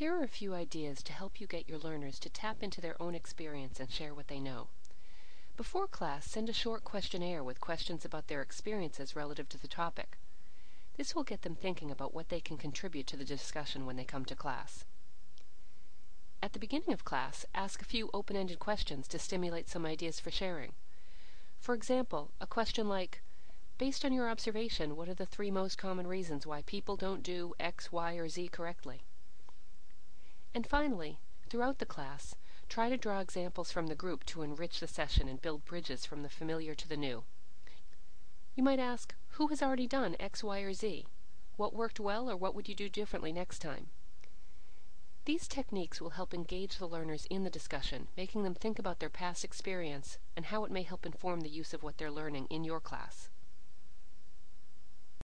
Here are a few ideas to help you get your learners to tap into their own experience and share what they know. Before class, send a short questionnaire with questions about their experiences relative to the topic. This will get them thinking about what they can contribute to the discussion when they come to class. At the beginning of class, ask a few open-ended questions to stimulate some ideas for sharing. For example, a question like, based on your observation, what are the 3 most common reasons why people don't do X, Y, or Z correctly? And finally, throughout the class, try to draw examples from the group to enrich the session and build bridges from the familiar to the new. You might ask, who has already done X, Y, or Z? What worked well, or what would you do differently next time? These techniques will help engage the learners in the discussion, making them think about their past experience and how it may help inform the use of what they're learning in your class.